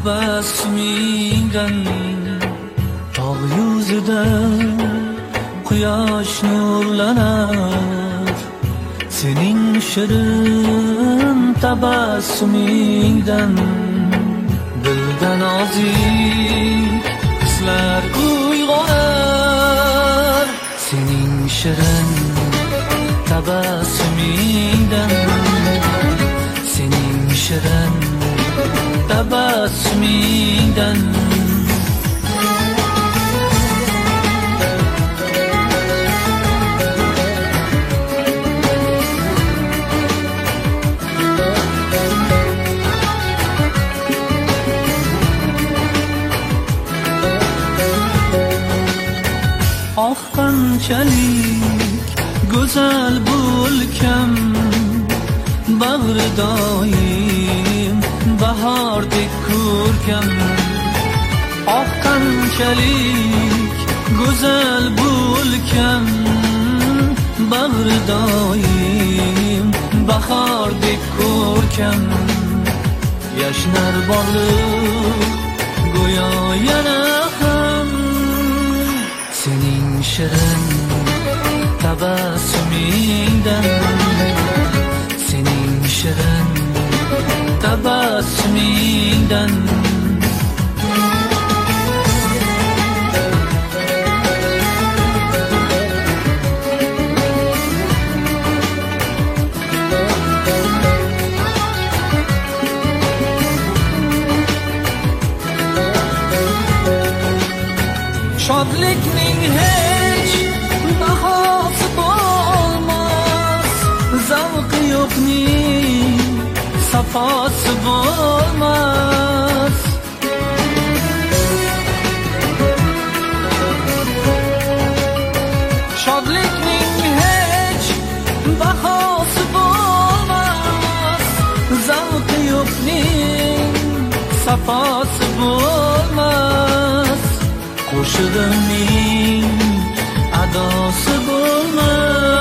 tabassumingdan tog' yuzida quyosh nurlanar, sening shirin tabassumingdan dilda nozik hislar uyg'onar, sening shirin tabassumingdan, sening shirin tabassumingdan. Oh qanchalik go'zal bo'lkam, bag'ri doim bahordek ko'rkam. Oh qanchalik go'zal bo'lkam, bag'ri doim bahordek ko'rkam. Yashnar borliq go'yo yana ham sening shirin tabassumingdan, sening shirin tabassumingdan. Shodlikning hech bahosi bo'lmas, zavqi yo'qning safosi bo'lmas. Shodlikning hech bahosi bo'lmas, zavqi yo'qning safosi bo'lmas. Qo'shig'imning adosi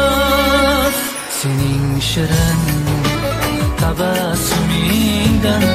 bo'lmas, sening shirin tabassumingdan,